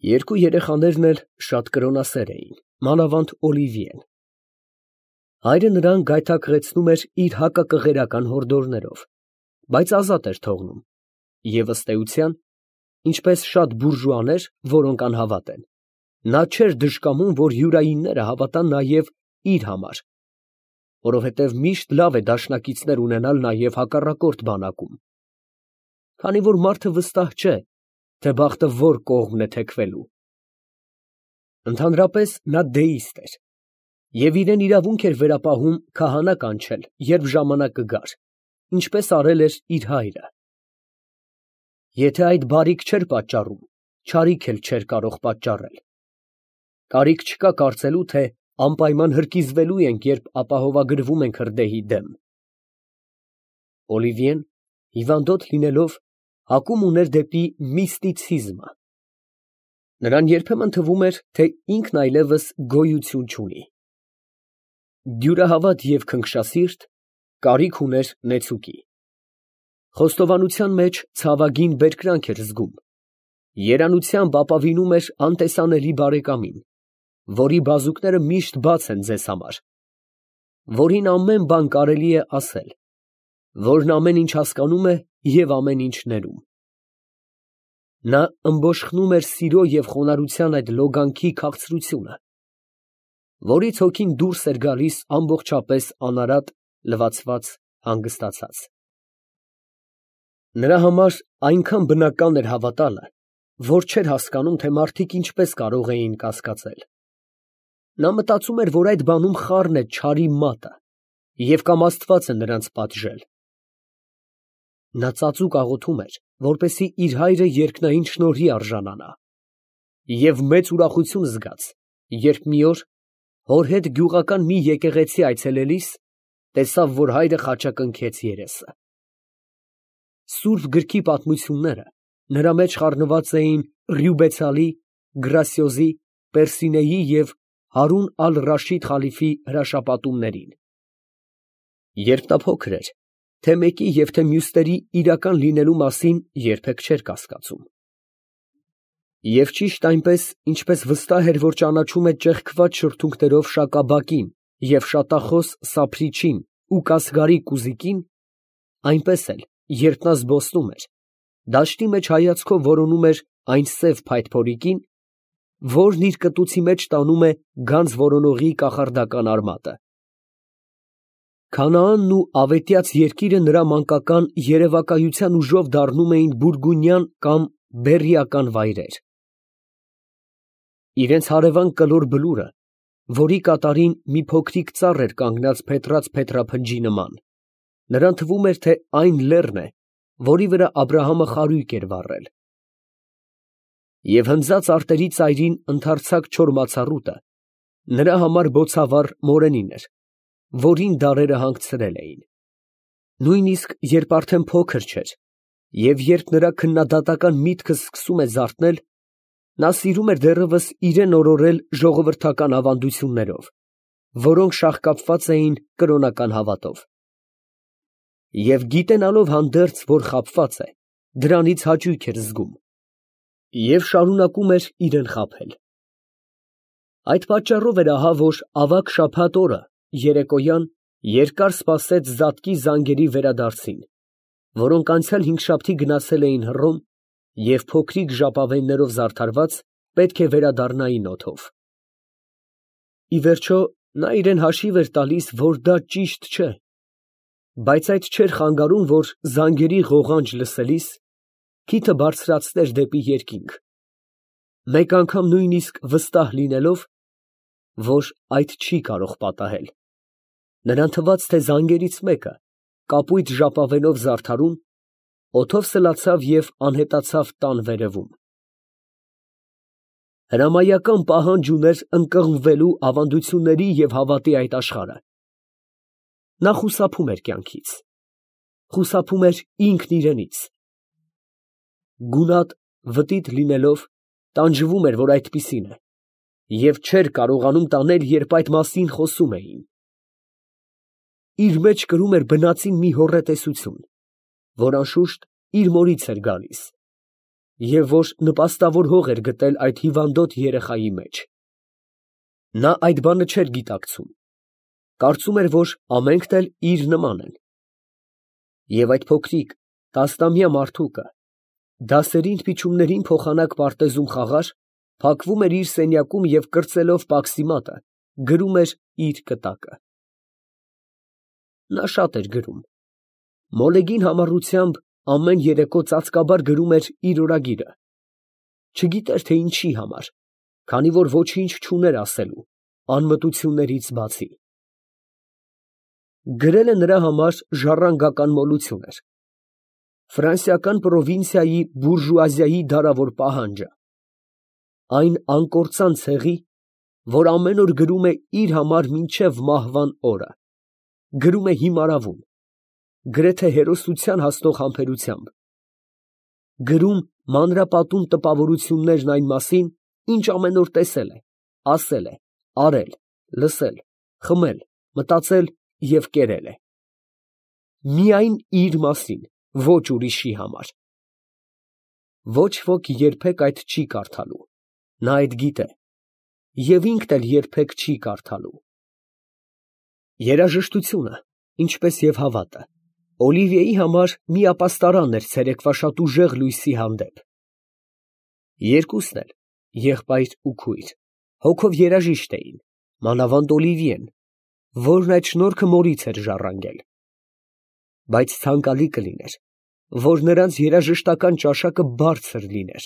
Երկու երեխաներն էլ շատ կրոնասեր էին, մանավանդ Օլիվիեն։ Հայրը նրան գայթակղեցնում էր իր հակակղերական հորդորներով, բայց ազատ էր թողնում, և ըստ էության, ինչպես շատ բուրժուաներ, որոնք անհավատ են, նա չէր դժկամում, որ յուրայինները հավատան նաև իր համար, որովհետև միշտ լավ է դաշնակիցներ ունենալ նաև հակառակորդ բանակում, քանի որ մարդը վստահ չէ, թե բախտը որ կողմն է թեքվելու։ Ընդհանրապես նա դեիստ էր և իրեն իրավունք էր վերապահում քահանա կանչել, երբ ժամանակը գար, ինչպես արել էր իր հայրը։ Եթե այդ բարիք չէր պատճառում, չարիք էլ չէր կարող պատճառել։ Կարիք չկա կարծելու, թե անպայման հրկիզվելու ենք, երբ ապահովագրվում ենք հրդեհի դեմ։ Օլիվիեն, հիվանդոտ լինելով, հակում ուներ դեպի միստիցիզմը։ Նրան երբեմն թվում էր, թե ինքն այլևս գոյություն չունի։ Դյուրահավատ և քնքշասիրտ, կարիք ուներ նեցուկի։ Խոստովանության մեջ ցավագին բերկրանք էր զգում, երանությամբ ապավինում էր անտեսանելի բարեկամին, որի բազուկները միշտ բաց են ձեզ համար, որին ամեն բան կարելի է ասել, որն ամեն ինչ հասկանում է և ամեն ինչ ներում։ Նա ըմբոշխնում էր սիրո և խոնարհության այդ լոգանքի քաղցրությունը, որից հոգին դուրս էր գալիս ամբողջապես անարատ, լվացված, հանգստացած։ Նրա համար այնքան բնական էր հավատալը, որ չէր հասկանում, թե մարդիկ ինչպես կարող էին կասկածել։ Նա մտածում էր, որ այդ բանում խառն է չարի մատը և կամ Աստված է նրանց պատժել։ Նա ծածուկ աղոթում էր, որպեսզի իր հայրը երկնային շնորհի արժանանա, և մեծ ուրախություն զգաց, երբ մի օր, հոր հետ գյուղական մի եկեղեցի այցելելիս, տեսավ, որ հայրը խաչակնքեց երեսը։ Սուրբ գրքի պատմությունները նրա մեջ խառնված էին Ռյուբեցալի, Գրասիոզի, Պերսինեի և Հարուն ալ֊Ռաշիդ խալիֆի հրաշապատումներին։ Երբ նա փոքր էր, թե մեկի և թե մյուսների իրական լինելու մասին երբեք չէր կասկածում։ Եվ ճիշտ այնպես, ինչպես վստահ էր, որ ճանաչում է ճեղքված շրթունքներով Շակաբակին և շատախոս Սափրիչին ու կասգարի Կուզիկին, այնպես էլ, երբ նա զբոսնում էր, դաշտի մեջ հայացքով որոնում էր այն սև փայտփորիկին, որն իր կտուցի մեջ տանում է գանձ որոնողի կախարդական արմատը։ Քանաանն ու ավետյաց երկիրը նրա մանկական երևակայության ուժով դառնում էին բուրգունյան կամ բեռիական վայրեր։ Իրենց հարևան կլոր բլուրը, որի կատարին մի փոքրիկ ծառ էր կանգնած փետրած փետրափնջի նման, նրան թվում էր, թե այն լեռն է, որի վրա Աբրահամը խարույկ էր վառել։ Եվ հնձած արտերի ծայրին ընդարձակ չոր մացառուտը նրա համար բոցավառ մորենին էր, որին դարերը հանգցրել էին։ Նույնիսկ երբ արդեն փոքր չէր, և երբ նրա քննադատական միտքը սկսում է զարթնել, նա սիրում էր դեռևս իրեն օրորել ժողովրդական ավանդություններով, որոնք շաղկապված էին կրոնական հավատով։ Եվ գիտենալով հանդերձ, որ խաբված է, դրանից հաճույք էր զգում և շարունակում էր իրեն խաբել։ Այդ պատճառով էր ահա, որ ավագ շաբաթ օրը երեկոյան երկար սպասեց զատկի զանգերի վերադարձին, որոնք անցյալ հինգշաբթի գնացել էին Հռոմ և փոքրիկ ժապավեններով զարդարված պետք է վերադառնային օդով։ Ի վերջո, նա իրան հաշիվ էր տալիս, որ դա ճիշտ չէ, բայց այդ չէր խանգարում, որ զանգերի ղողանջ լսելիս քիթը բարձրացներ դեպի երկինք, մեկ անգամ նույնիսկ վստահ լինելով, որ այդ չի կարող պատահել։ Նրան թվաց, թե զանգերից մեկը, կապույտ ժապավենով զարդարուն, օդով սլացավ և անհետացավ տան վերևում։ Հրամայական պահանջ ուներ ընկղմվելու ավանդությունների և հավատի այդ աշխարհը։ Նա խուսափում էր կյանքից, խուսափում էր ինքն իրենից։ Գունատ, վտիտ լինելով, տանջվում էր, որ այդպիսին է, և չէր կարողանում տանել, երբ այդ մասին խոսում էին։ Իր մեջ կրում էր բնածին մի հոռետեսություն, որ անշուշտ իր մորից էր գալիս։ և որ նպաստավոր հող էր գտել այդ հիվանդոտ երեխայի մեջ։ Նա այդ բանը չէր գիտակցում, կարծում էր, որ ամենքն էլ իր նման են։ Եվ այդ փոքրիկ տասնամյա մարդուկը, դասերին փիչումներին փոխանակ պարտեզում խաղար, փակվում էր իր սենյակում և կրծելով պաքսի մատը, գրում էր իր կտակը։ Նա շատ էր գրում, մոլեգին համառությամբ ամեն երեկո ծածկաբար գրում էր իր օրագիրը, չգիտեր, թե ինչի համար, քանի որ ոչինչ չուներ ասելու, անմտություններից բացի։ Գրելը նրա համար ժառանգական մոլություն էր, ֆրանսիական պրովինցիայի բուրժուազիայի դարավոր պահանջը, այն անկործան ցեղի, որ ամեն օր գրում է իր համար մինչև մահվան օրը, գրում է հիմարավում, գրեթե հերոսության հասնող համբերությամբ, գրում մանրապատում տպավորություններն այն մասին, ինչ ամեն օր տեսել է, ասել է, արել, լսել, խմել, մտածել և կերել է։ Միայն իր մասին, ոչ ուրիշի համար։ Ոչ ոք երբեք այդ չի կարդալու, նա այդ գիտե, և ինքն էլ երբեք չի կարդալու։ Երաժշտությունը, ինչպես և հավատը, Օլիվիեի համար մի ապաստարան էր ցերեկվա շատ ուժեղ լույսի հանդեպ։ Երկուսն էլ, եղբայր ու քույր, հոգով երաժիշտ էին, մանավանդ Օլիվիեն, որն այդ շնորհքը մորից էր ժառանգել։ Բայց ցանկալի կլիներ, որ նրանց երաժշտական ճաշակը բարձր լիներ։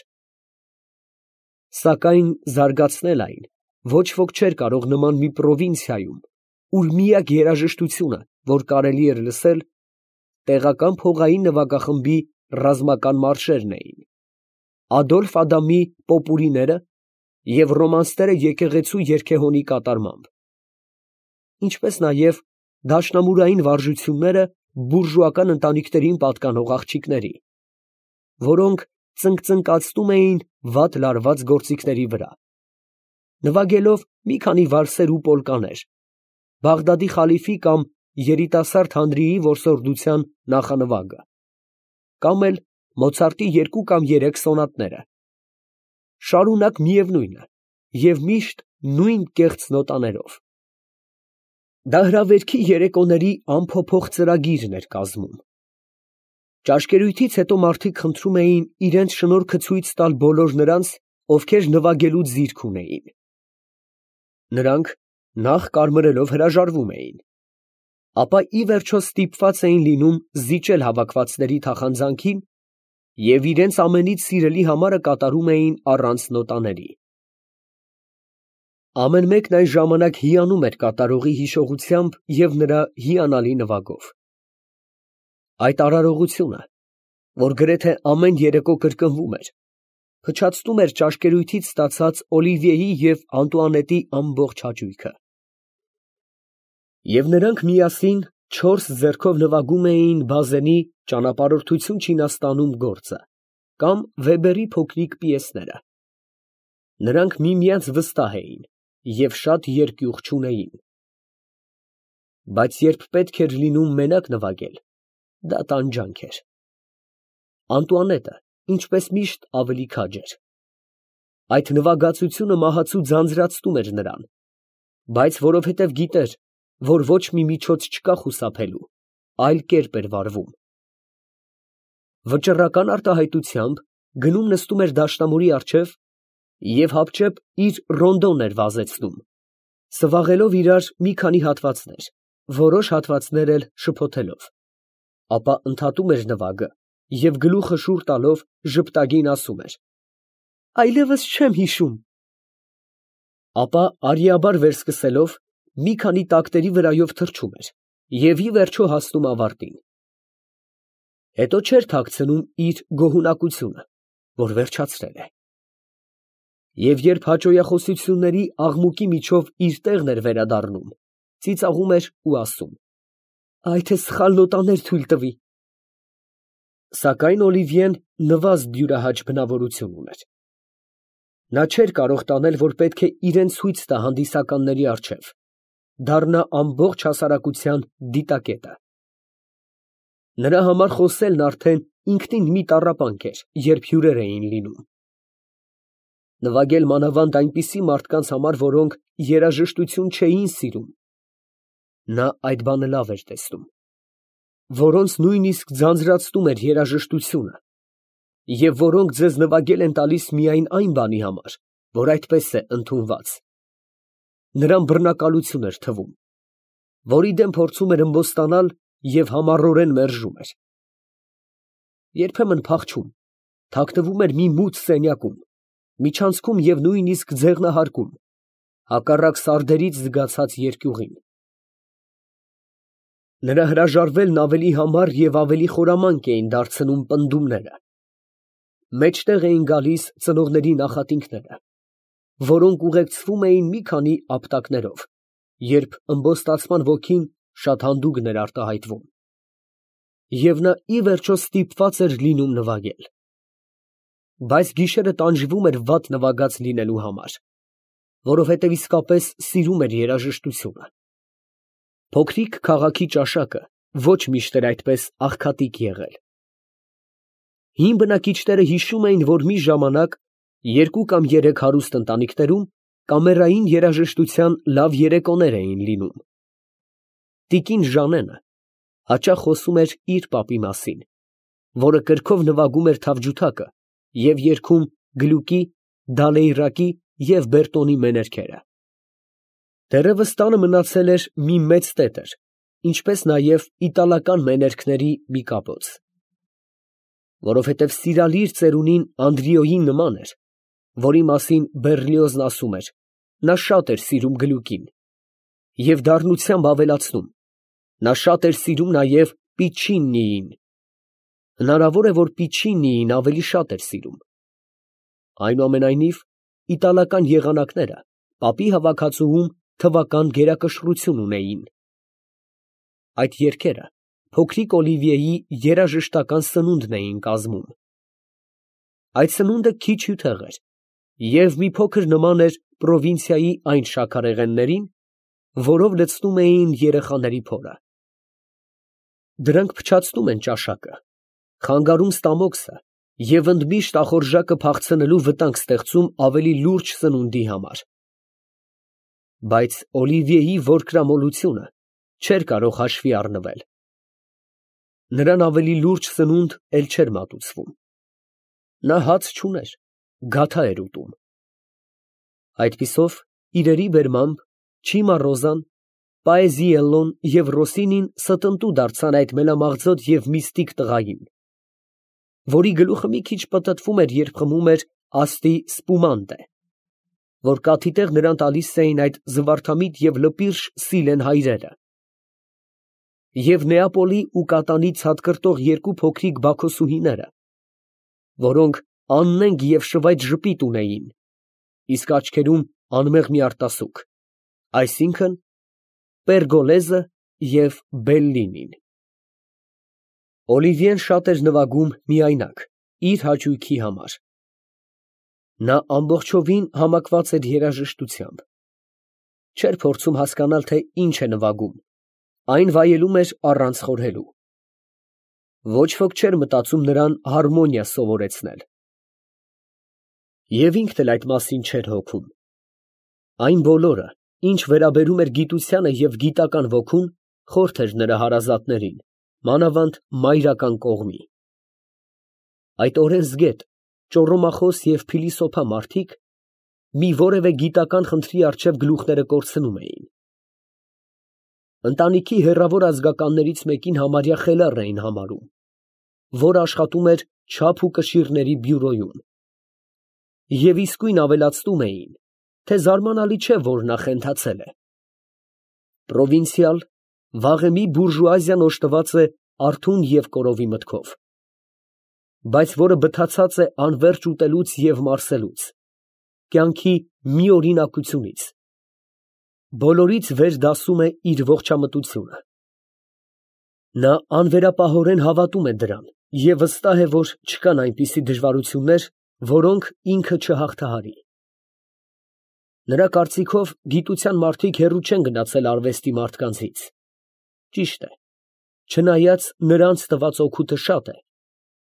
Սակայն զարգացնել այն ոչ ոք չէր կարող նման մի պրովինցիայում, ուր միակ երաժշտությունը, որ կարելի էր լսել, տեղական փողային նվագախմբի ռազմական մարշերն էին, Ադոլֆ Ադամի պոպուրիները և ռոմանսները եկեղեցու երգեհոնի կատարմամբ, ինչպես նաև դաշնամուրային վարժությունները բուրժուական ընտանիքներին պատկանող աղջիկների, որոնք ծնկծնկացնում էին վատ լարված գործիքների վրա, նվագելով մի քանի վալսեր ու պոլկաներ, Բաղդադի խալիֆի կամ երիտասարդ Հանրիի որսորդության նախանվագը, կամ էլ Մոցարտի 2 կամ 3 սոնատները, շարունակ միևնույնը և միշտ նույն կեղծ նոտաներով։ Դա հրավերքի երեկոների անփոփոխ ծրագիրն էր կազմում։ Ճաշկերույթից հետո մարդիկ խնդրում էին իրենց շնորհքը ցույց տալ բոլոր նրանց, ովքեր նվագելու ձիրք ունեին։ Նրանք նախ կարմրելով հրաժարվում էին, ապա ի վերջո ստիպված էին լինում զիջել հավաքվածների թախանձանքին և իրենց ամենից սիրելի համարը կատարում էին առանց նոտաների։ Ամեն մեկն այն ժամանակ հիանում էր կատարողի հիշողությամբ և նրա հիանալի նվագով։ Այդ արարողությունը, որ գրեթե ամեն երեկո կրկնվում էր, փչացնում էր ճաշկերույթից ստացած Օլիվիեի և Անտուանետի ամբողջ հաճույքը։ Եվ նրանք միասին 4 ձեռքով նվագում էին Բազենի «Ճանապարհորդություն Չինաստանում» գործը կամ Վեբերի փոքրիկ պիեսները։ Նրանք միմյանց վստահ էին և շատ երկյուղ չունեին։ Բայց երբ պետք էր լինում մենակ նվագել, դա տանջանք էր։ Անտուանետը, ինչպես միշտ, ավելի քաջ էր։ Այդ նվագածությունը մահացու ձանձրացնում էր նրան, բայց որովհետև գիտեր, որ ոչ մի միջոց չկա խուսափելու, այլ կերպ էր վարվում։ Վճռական արտահայտությամբ գնում նստում էր դաշնամուրի առջև և հապճեպ իր ռոնդոն էր վազեցնում, սվաղելով իրար մի քանի հատվածներ, որոշ հատվածներ էլ շփոթելով, ապա ընդհատում էր նվագը և գլուխը շուռ տալով ժպտագին ասում էր. «Այլևս չեմ հիշում», ապա արիաբար վերսկսելով մի քանի տակտերի վրայով թռչում էր և ի վերջո հասնում ավարտին։ Հետո չէր թաքցնում իր գոհունակությունը, որ վերջացրել է։ Եվ երբ հաճոյախոսությունների աղմուկի միջով իր տեղն էր վերադառնում, ծիծաղում էր ու ասում. «Այ թե սխալ նոտաներ թույլ տվի»։ Սակայն Օլիվիեն նվազդ յուրահաճ բնավորություն ուներ։ Նա չէր կարող տանել, որ պետք է իրեն ցույց տա հանդիսականների առջև, դառնա ամբողջ հասարակության դիտակետը։ Նրա համար խոսելն արդեն ինքնին մի տառապանք էր, երբ հյուրեր էին լինում։ Նվագել մանավանդ այնպիսի մարդկանց համար, որոնք երաժշտություն չէին սիրում, նա այդ բանը լավ էր տեսնում, որոնց նույնիսկ ձանձրացնում էր երաժշտությունը, և որոնք ձեզ նվագել են տալիս միայն այն բանի համար, որ այդպես է ընդունված։ Նրան բռնակալություն էր թվում, որի դեմ փորձում էր ըմբոստանալ և համառորեն մերժում էր։ Երբեմն փախչում, թաքնվում էր մի մութ սենյակում, միջանցքում և նույնիսկ ձեղնահարկում, հակառակ սարդերից զգացած երկյուղին։ Նրա հրաժարվելն ավելի համառ և ավելի խորամանկ էին դարձնում պնդումները։ Մեջտեղ էին գալիս ծնողների նախատինքները, որոնք ուղեկցվում էին մի քանի ապտակներով, երբ ըմբոստացման ոգին շատ հանդուգն էր արտահայտվում, և նա ի վերջո ստիպված էր լինում նվագել։ Բայց գիշերը տանջվում էր վատ նվագած լինելու համար, որովհետև իսկապես սիրում էր երաժշտությունը։ Փոքրիկ քաղաքի ճաշակը ոչ միշտ էր այդպես աղքատիկ եղել։ Հին բնակիչները հիշում էին, որ մի ժամանակ 2 կամ 3 հարուստ ընտանիքներում կամերային երաժշտության լավ երեկոներ էին լինում։ Տիկին Ժանենը հաճախ խոսում էր իր պապի մասին, որը կրքով նվագում էր թավջութակը և երգում Գլուկի, Դալեյրակի և Բերտոնի մեներքերը։ Դեռևս տանը մնացել էր մի մեծ տետր, ինչպես նաև իտալական մեներքների մի կապոց։ Որովհետև սիրալիր ծերունին Անդրիոյին նման էր, որի մասին Բեռլիոզն ասում էր, նա շատ էր սիրում Գլուկին, և դառնությամբ ավելացնում, նա շատ էր սիրում նաև Պիչինիին։ Հնարավոր է, որ Պիչինիին ավելի շատ էր սիրում։ Այնուամենայնիվ, իտալական եղանակները պապի հավաքածուում թվական գերակշռություն ունեին։ Այդ երգերը փոքրիկ Օլիվիեի երաժշտական սնունդն էին կազմում։ Այդ սնունդը քիչ հյութեղ էր և մի փոքր նման էր պրովինցիայի այն շաքարեղեններին, որով լցնում էին երեխաների փորը։ Դրանք փչացնում են ճաշակը, խանգարում ստամոքսը և ընդմիշտ ախորժակը փախցնելու վտանգ ստեղծում ավելի լուրջ սնունդի համար։ Բայց Օլիվիեի որկրամոլությունը չէր կարող հաշվի առնվել։ Նրան ավելի լուրջ սնունդ էլ չէր մատուցվում։ Նա հաց չուներ, գաթա էր ուտում։ Այդպիսով, իրերի բերմամբ, Չիմառոզան, Պաեզիելլոն և Ռոսինին ստընտու դարձան այդ մելամաղձոտ և միստիկ տղային, որի գլուխը մի քիչ պտտվում էր, երբ խմում էր Աստի սպումանտե, որ կաթիթեղ նրան տալիս էին այդ զվարթամիտ և լպիրշ Սիլեն հայրերը, և Նեապոլի ու Կատանի ցատկրտող 2 փոքրիկ բաքոսուհիները, որոնք աննենգ և շվայտ ժպիտ ունեին, իսկ աչքերում անմեղ մի արտասուք, այսինքն՝ Պերգոլեզը և Բելլինին։ Օլիվիեն շատ էր նվագում միայնակ, իր հաճույքի համար։ Նա ամբողջովին համակված էր երաժշտությամբ։ Չէր փորձում հասկանալ, թե ինչ է նվագում, այն վայելում էր առանց խորհելու։ Ոչ ոք չէր մտածում նրան հարմոնիա սովորեցնել։ Եվ ինքն էլ այդ մասին չէր հոգում։ Այն բոլորը, ինչ վերաբերում էր գիտությանը և գիտական ոգուն, խորթ էր նրա հարազատներին, մանավանդ մայրական կողմի։ Այդ օրենսգետ, ճոռոմախոս և փիլիսոփա մարդիկ մի որևէ գիտական խնդրի առջև գլուխները կորցնում էին։ Ընտանիքի հեռավոր ազգականներից մեկին համարյա խելառ էին համարում, որ աշխատում էր չափ ու կշիռների բյուրոյում, և իսկույն ավելացնում էին, թե զարմանալի չէ, որ նա խենթացել է։ Պրովինցիալ, վաղեմի բուրժուազիան օժտված է արթուն և կորովի մտքով, բայց որը բթացած է անվերջ ուտելուց և մարսելուց, կյանքի միօրինակությունից, բոլորից վեր դասում է իր ողջամտությունը։ Նա անվերապահորեն հավատում է դրան և վստահ է, որ չկան այնպիսի դժվարություններ, որոնք ինքը չհաղթահարի։ Նրա կարծիքով գիտության մարդիկ հեռու չեն գնացել արվեստի մարդկանցից։ Ճիշտ է, չնայած նրանց տված օգուտը շատ է,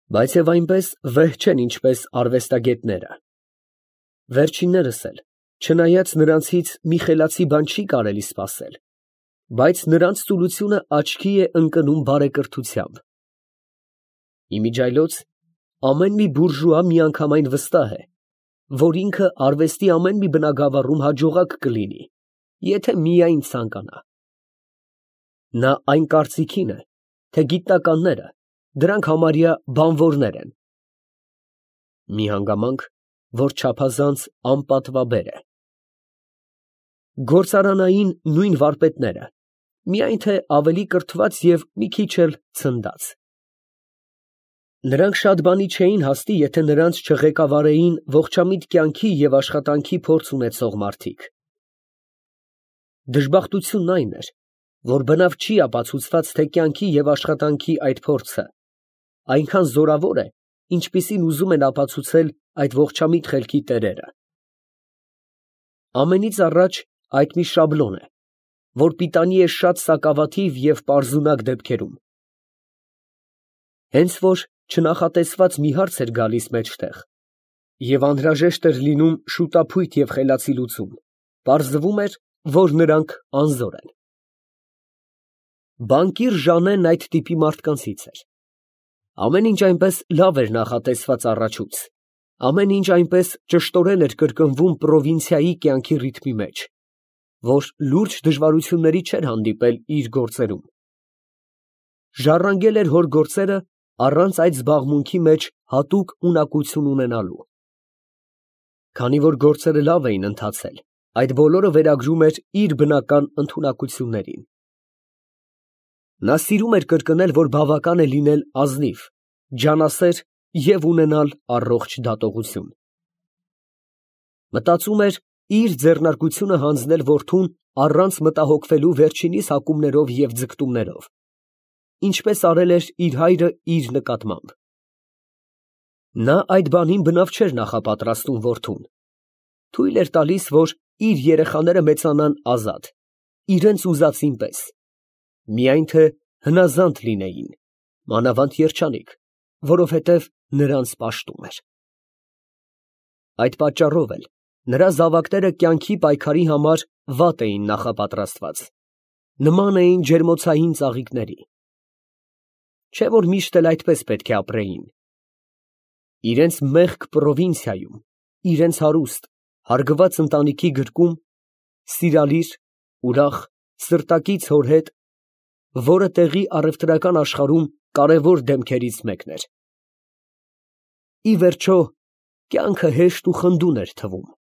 Բայց եւ այնպես վեհ չեն ինչպես արվեստագետները։ Վերջիններս էլ, չնայած նրանցից մի խելացի բան չի կարելի սպասել, բայց նրանց ծուլությունը աչքի է ընկնում բարեկրթությամբ։ Իմիջիայլոց ամեն մի բուրժուա միանգամայն վստահ է, որ ինքը արվեստի ամեն մի բնագավառում հաջողակ կլինի, եթե միայն ցանկանա։ Նա այն կարծիքին է, թե գիտնականները դրանք համարյա բանվորներ են։ Մի հանգամանք, որ չափազանց անպատվաբեր է։ Գործարանային նույն վարպետները, միայն թե ավելի կրթված և մի քիչ էլ ցնդած։ Նրանք շատ բանի չէին հասնի, եթե նրանց չղեկավարեին ողջամիտ կյանքի և աշխատանքի փորձ ունեցող մարդիկ։ Դժբախտությունն այն էր, որ բնավ չի ապացուցված, թե կյանքի և աշխատանքի այդ փորձը այնքան զորավոր է, ինչպիսին ուզում են ապացուցել այդ ողջամիտ խելքի տերերը։ Ամենից առաջ այդ մի շաբլոն է, որ պիտանի է շատ սակավաթիվ և պարզունակ դեպքերում։ Հենց որ չնախատեսված մի հարց էր գալիս մեջտեղ, և անհրաժեշտ էր լինում շուտափույթ և խելացի լուծում, պարզվում էր, որ նրանք անզոր են։ Բանկիր Ժանեն այդ տիպի մարդկանցից էր։ Ամեն ինչ այնպես լավ էր նախատեսված առաջուց, ամեն ինչ այնպես ճշտորեն էր կրկնվում պրովինցիայի կյանքի ռիթմի մեջ, որ լուրջ դժվարությունների չէր հանդիպել իր գործերում։ Ժառանգել էր հոր գործերը առանց այդ զբաղմունքի մեջ հատուկ ունակություն ունենալու։ Քանի որ գործերը լավ էին ընթացել, այդ բոլորը վերագրում էր իր բնական ընդունակություններին։ Նա սիրում էր կրկնել, որ բավական է լինել ազնիվ, ջանասեր և ունենալ առողջ դատողություն։ Մտածում էր իր ձեռնարկությունը հանձնել որդուն առանց մտահոգվելու վերջինիս հակումներով և ձգտումներով, ինչպես արել էր իր հայրը իր նկատմամբ։ Նա այդ բանին բնավ չէր նախապատրաստում որդուն, թույլ էր տալիս, որ իր երեխաները մեծանան ազատ, իրենց ուզածին պես, միայն թե հնազանդ լինեին, մանավանդ երջանիկ, որովհետև նրանց պաշտում էր։ Այդ պատճառով էլ նրա զավակները կյանքի պայքարի համար վատ էին նախապատրաստված, նման էին ջերմոցային ծաղիկների։ Չէ որ միշտ էլ այդպես պետք է ապրեին։ Իրենց մեղք պրովինցիայում, իրենց հարուստ, հարգված ընտանիքի գրկում, սիրալիր, ուրախ, սրտակից հոր հետ, որը տեղի առևտրական աշխարհում կարևոր դեմքերից մեկն էր։ Ի վերջո, կյանքը հեշտ ու խնդուն էր թվում։